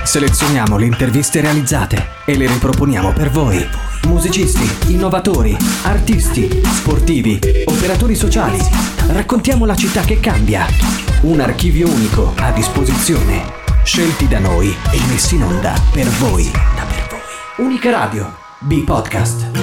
Selezioniamo le interviste realizzate e le riproponiamo per voi. Musicisti, innovatori, artisti, sportivi, operatori sociali. Raccontiamo la città che cambia. Un archivio unico a disposizione. Scelti da noi e messi in onda per voi. Unica Radio, B-Podcast.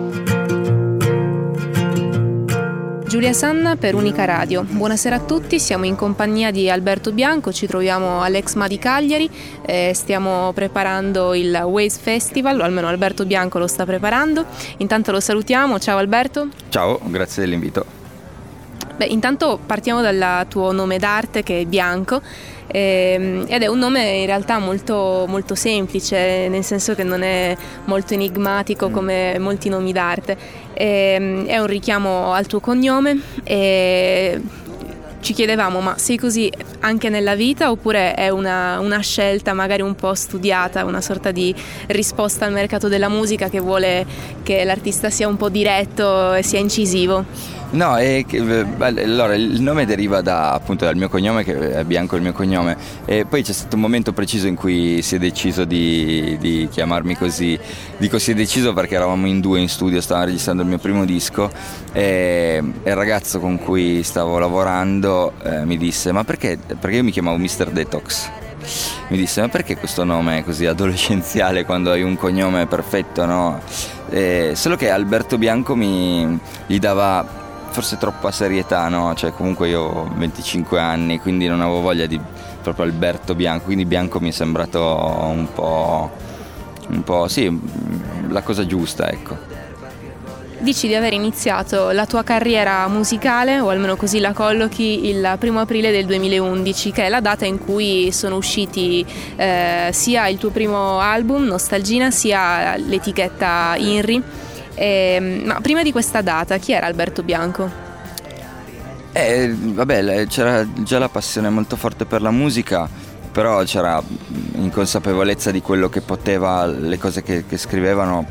Giulia Sanna per Unica Radio. Buonasera a tutti, siamo in compagnia di Alberto Bianco, ci troviamo all'Exma di Cagliari, stiamo preparando il Waze Festival, o almeno Alberto Bianco lo sta preparando. Intanto lo salutiamo, ciao Alberto. Ciao, grazie dell'invito. Intanto partiamo dal tuo nome d'arte che è Bianco, ed è un nome in realtà molto, molto semplice, nel senso che non è molto enigmatico come molti nomi d'arte. È un richiamo al tuo cognome e ci chiedevamo, ma sei così anche nella vita oppure è una scelta magari un po' studiata, una sorta di risposta al mercato della musica che vuole che l'artista sia un po' diretto e sia incisivo? No, allora il nome deriva appunto dal mio cognome, che è Bianco il mio cognome, e poi c'è stato un momento preciso in cui si è deciso di chiamarmi così. Dico si è deciso perché eravamo in due in studio, stavamo registrando il mio primo disco e il ragazzo con cui stavo lavorando mi disse ma perché io mi chiamavo Mr. Detox. Mi disse ma perché questo nome così adolescenziale quando hai un cognome perfetto, no? Solo che Alberto Bianco gli dava forse troppa serietà, no? Cioè comunque io ho 25 anni, quindi non avevo voglia di proprio Alberto Bianco, quindi Bianco mi è sembrato un po' sì, la cosa giusta, ecco. Dici di aver iniziato la tua carriera musicale, o almeno così la collochi, il 1 aprile del 2011, che è la data in cui sono usciti sia il tuo primo album, Nostalgina, sia l'etichetta INRI. Ma prima di questa data, chi era Alberto Bianco? C'era già la passione molto forte per la musica, però c'era inconsapevolezza di quello che poteva, le cose che scrivevo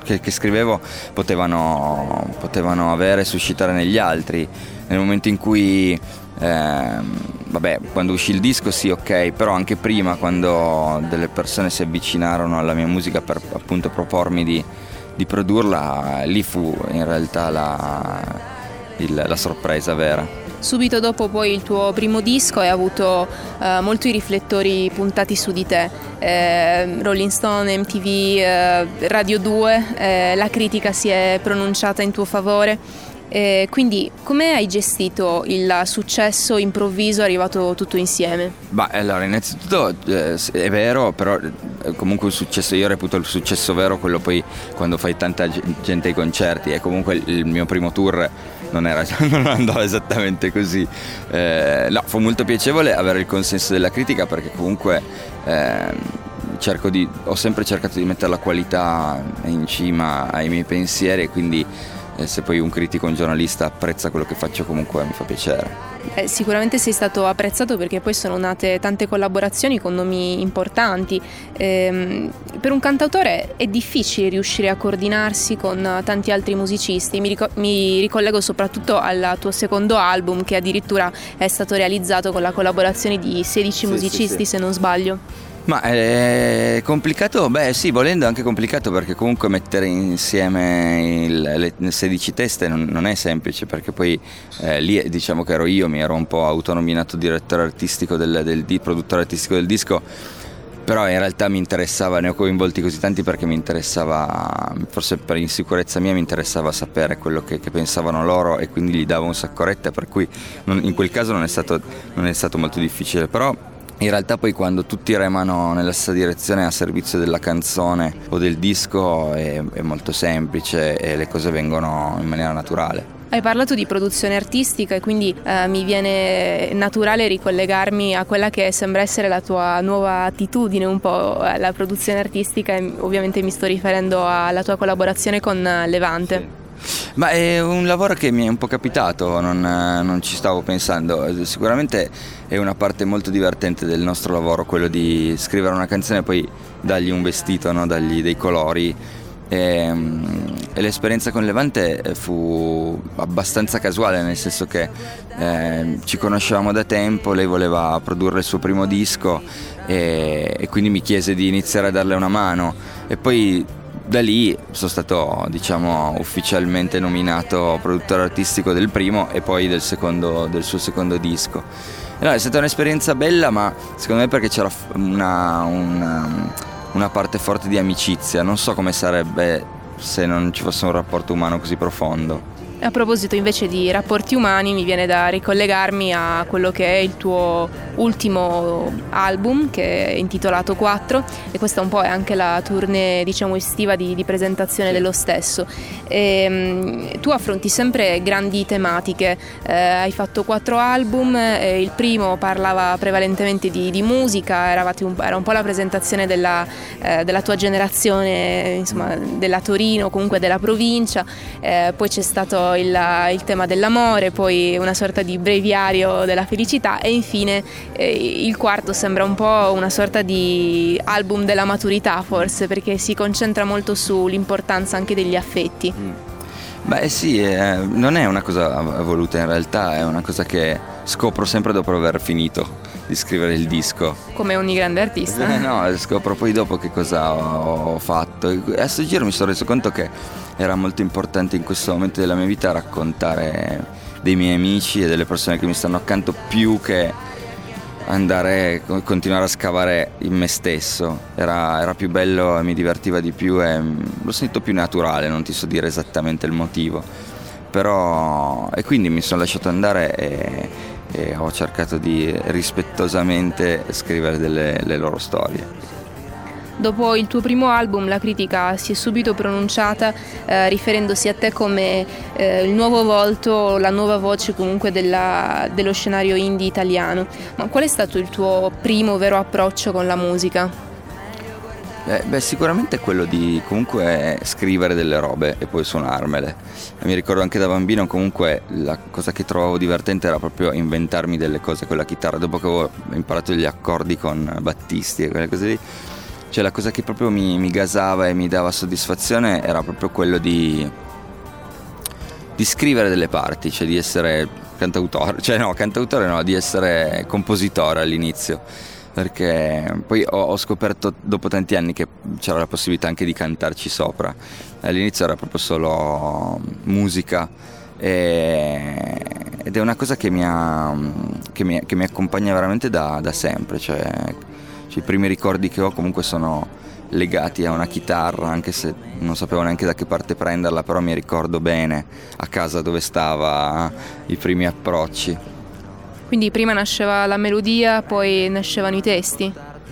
potevano avere e suscitare negli altri. Nel momento in cui quando uscì il disco sì, ok, però anche prima, quando delle persone si avvicinarono alla mia musica per appunto propormi di produrla, lì fu in realtà la sorpresa vera. Subito dopo poi il tuo primo disco hai avuto molti riflettori puntati su di te, Rolling Stone, MTV, Radio 2, la critica si è pronunciata in tuo favore. Quindi come hai gestito il successo improvviso arrivato tutto insieme? Allora innanzitutto è vero, però comunque il successo, io reputo il successo vero quello poi quando fai tanta gente ai concerti, e comunque il mio primo tour non andava esattamente così. No, fu molto piacevole avere il consenso della critica, perché comunque ho sempre cercato di mettere la qualità in cima ai miei pensieri, e quindi se poi un critico, un giornalista apprezza quello che faccio, comunque mi fa piacere. Sicuramente sei stato apprezzato perché poi sono nate tante collaborazioni con nomi importanti. Per un cantautore è difficile riuscire a coordinarsi con tanti altri musicisti. Mi ricollego soprattutto al tuo secondo album, che addirittura è stato realizzato con la collaborazione di 16 musicisti, se non sbaglio. Ma è complicato? Sì, volendo è anche complicato, perché comunque mettere insieme le 16 teste non è semplice, perché poi lì diciamo che mi ero un po' autonominato direttore artistico produttore artistico del disco, però in realtà mi interessava, ne ho coinvolti così tanti perché mi interessava, forse per insicurezza mia, mi interessava sapere quello che pensavano loro, e quindi gli davo un sacco retta, per cui in quel caso non è stato molto difficile. Però in realtà poi quando tutti remano nella stessa direzione a servizio della canzone o del disco è molto semplice e le cose vengono in maniera naturale. Hai parlato di produzione artistica e quindi mi viene naturale ricollegarmi a quella che sembra essere la tua nuova attitudine un po' alla produzione artistica, e ovviamente mi sto riferendo alla tua collaborazione con Levante. Sì. Ma è un lavoro che mi è un po' capitato, non ci stavo pensando. Sicuramente è una parte molto divertente del nostro lavoro, quello di scrivere una canzone e poi dargli un vestito, no? Dargli dei colori. E l'esperienza con Levante fu abbastanza casuale, nel senso che ci conoscevamo da tempo, lei voleva produrre il suo primo disco e quindi mi chiese di iniziare a darle una mano, e poi da lì sono stato, diciamo, ufficialmente nominato produttore artistico del primo e poi del suo secondo disco. No, è stata un'esperienza bella, ma secondo me perché c'era una parte forte di amicizia. Non so come sarebbe se non ci fosse un rapporto umano così profondo. A proposito invece di rapporti umani, mi viene da ricollegarmi a quello che è il tuo ultimo album, che è intitolato 4, e questa un po' è anche la tournée, diciamo, estiva di presentazione dello stesso. Tu affronti sempre grandi tematiche, hai fatto 4 album, il primo parlava prevalentemente di musica, era un po' la presentazione della tua generazione, insomma, della Torino, comunque della provincia, poi c'è stato il tema dell'amore, poi una sorta di breviario della felicità, e infine il quarto sembra un po' una sorta di album della maturità, forse, perché si concentra molto sull'importanza anche degli affetti. Beh sì, non è una cosa voluta, in realtà è una cosa che scopro sempre dopo aver finito di scrivere il disco. Come ogni grande artista. No, scopro poi dopo che cosa ho fatto. E a sto giro mi sono reso conto che era molto importante in questo momento della mia vita raccontare dei miei amici e delle persone che mi stanno accanto, più che continuare a scavare in me stesso. Era più bello e mi divertiva di più e l'ho sentito più naturale, non ti so dire esattamente il motivo, però, e quindi mi sono lasciato andare e ho cercato di rispettosamente scrivere le loro storie. Dopo il tuo primo album la critica si è subito pronunciata riferendosi a te come il nuovo volto, la nuova voce comunque dello scenario indie italiano. Ma qual è stato il tuo primo vero approccio con la musica? Sicuramente quello di comunque scrivere delle robe e poi suonarmele. Mi ricordo anche da bambino, comunque la cosa che trovavo divertente era proprio inventarmi delle cose con la chitarra. Dopo che avevo imparato gli accordi con Battisti e quelle cose lì, cioè la cosa che proprio mi gasava e mi dava soddisfazione era proprio quello di scrivere delle parti, cioè di essere cantautore no, di essere compositore all'inizio, perché poi ho scoperto dopo tanti anni che c'era la possibilità anche di cantarci sopra. All'inizio era proprio solo musica ed è una cosa che mi accompagna veramente da sempre, cioè i primi ricordi che ho comunque sono legati a una chitarra, anche se non sapevo neanche da che parte prenderla, però mi ricordo bene a casa dove stava, i primi approcci. Quindi prima nasceva la melodia, poi nascevano i testi?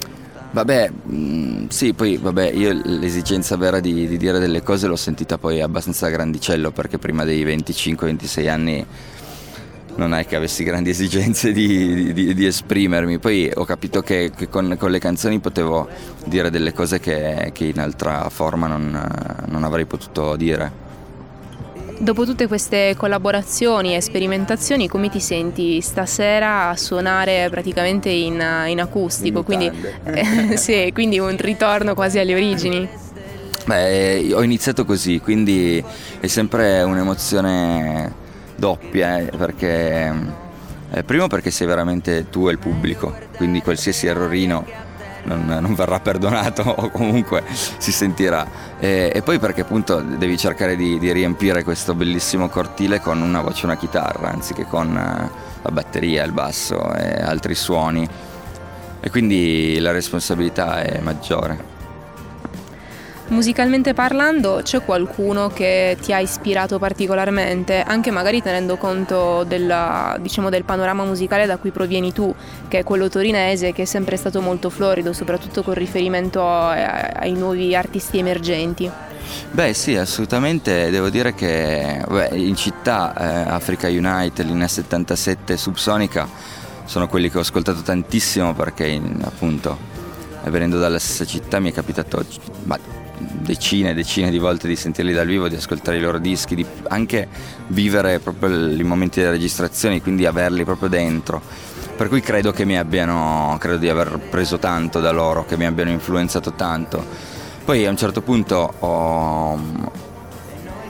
Sì, poi io l'esigenza vera di dire delle cose l'ho sentita poi abbastanza grandicello, perché prima dei 25-26 anni non è che avessi grandi esigenze di esprimermi. Poi ho capito che con le canzoni potevo dire delle cose che in altra forma non avrei potuto dire. Dopo tutte queste collaborazioni e sperimentazioni, come ti senti stasera a suonare praticamente in acustico? Quindi, sì, quindi un ritorno quasi alle origini. Ho iniziato così, quindi è sempre un'emozione doppia, perché primo perché sei veramente tu e il pubblico, quindi qualsiasi errorino non verrà perdonato o comunque si sentirà, e poi perché appunto devi cercare di riempire questo bellissimo cortile con una voce e una chitarra anziché con la batteria, il basso e altri suoni, e quindi la responsabilità è maggiore. Musicalmente parlando, c'è qualcuno che ti ha ispirato particolarmente, anche magari tenendo conto del panorama musicale da cui provieni tu, che è quello torinese, che è sempre stato molto florido, soprattutto con riferimento ai nuovi artisti emergenti? Sì, assolutamente. Devo dire che in città Africa Unite, Linea 77, Subsonica sono quelli che ho ascoltato tantissimo, perché appunto venendo dalla stessa città mi è capitato decine e decine di volte di sentirli dal vivo, di ascoltare i loro dischi, di anche vivere proprio i momenti delle registrazioni, quindi averli proprio dentro, per cui credo di aver preso tanto da loro, che mi abbiano influenzato tanto. Poi a un certo punto ho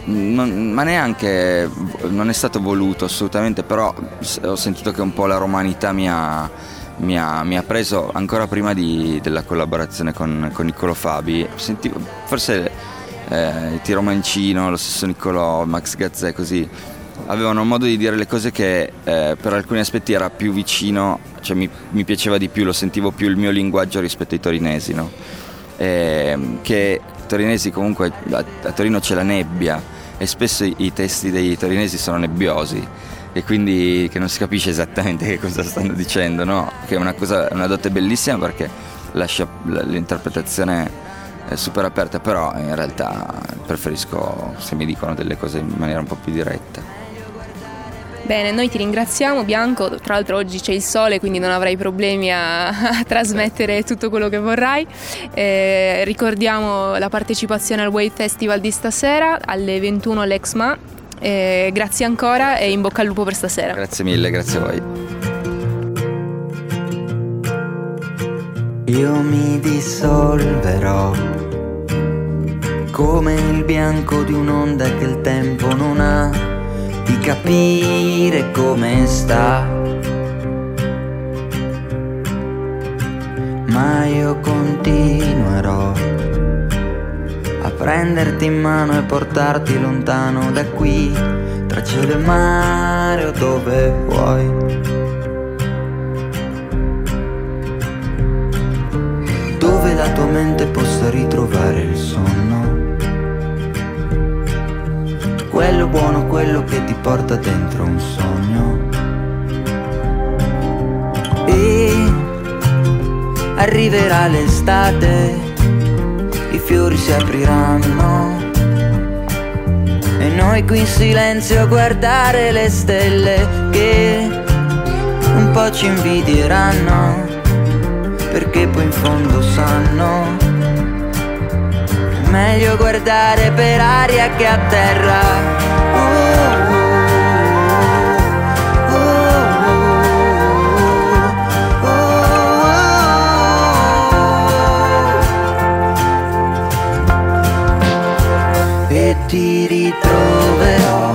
ma neanche, non è stato voluto assolutamente, però ho sentito che un po' la romanità mi ha preso ancora prima della collaborazione con Niccolò Fabi. Sentivo, forse Tiro Mancino, lo stesso Niccolò, Max Gazzè, così avevano un modo di dire le cose che per alcuni aspetti era più vicino, cioè mi piaceva di più, lo sentivo più il mio linguaggio rispetto ai torinesi, no? Che torinesi comunque a Torino c'è la nebbia e spesso i testi dei torinesi sono nebbiosi e quindi che non si capisce esattamente che cosa stanno dicendo, no? Che è una dote bellissima perché lascia l'interpretazione super aperta, però in realtà preferisco se mi dicono delle cose in maniera un po' più diretta. Bene, noi ti ringraziamo Bianco, tra l'altro oggi c'è il sole quindi non avrai problemi a trasmettere tutto quello che vorrai. Ricordiamo la partecipazione al Wave Festival di stasera alle 21 all'Exma. Grazie ancora e in bocca al lupo per stasera. Grazie mille, grazie a voi. Io mi dissolverò come il bianco di un'onda che il tempo non ha di capire come sta, ma io continuerò a prenderti in mano e portarti lontano da qui, tra cielo e mare o dove vuoi. Dove la tua mente possa ritrovare il sonno, quello buono, quello che ti porta dentro un sogno. E arriverà l'estate, i fiori si apriranno e noi qui in silenzio a guardare le stelle che un po' ci invidieranno, perché poi in fondo sanno meglio guardare per aria che a terra. E ti ritroverò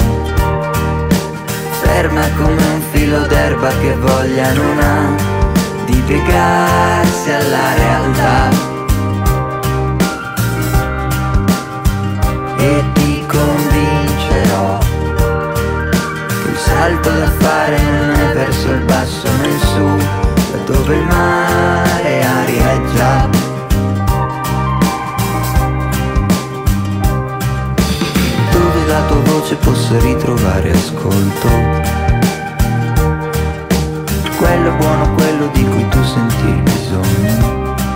ferma come un filo d'erba che voglia non ha di piegarsi alla realtà. E ti convincerò che il salto da fare non è verso il basso né il su, da dove il mare arieggia. Dove la tua voce possa ritrovare ascolto, quello buono, quello di cui tu senti il bisogno.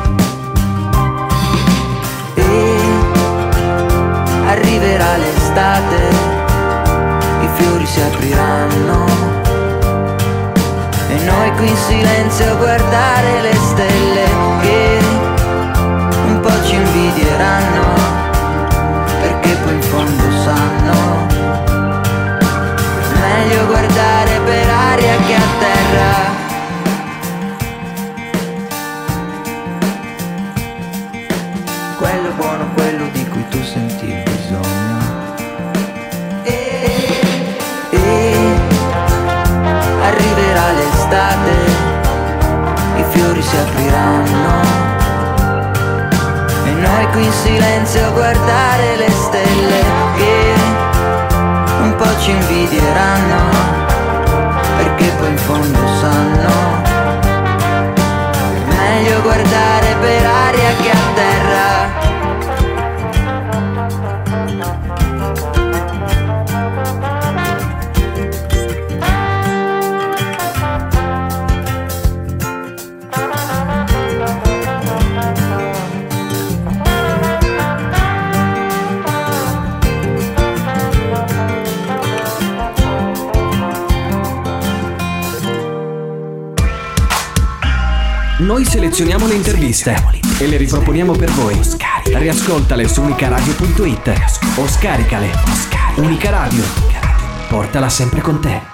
Arriverà l'estate, i fiori si apriranno e noi qui in silenzio a guardare le stelle che un po' ci invidieranno, perché poi in fondo sanno meglio guardare per aria che a terra. Quello buono, quello di cui tu senti il bisogno. E arriverà l'estate, i fiori si apriranno e noi qui in silenzio a guardare le stelle che un po' ci invidieranno, perché poi in fondo sanno meglio guardare per aria che a terra. Noi selezioniamo le interviste e le riproponiamo per voi. Riascoltale su unicaradio.it o scaricale. Unica Radio, portala sempre con te.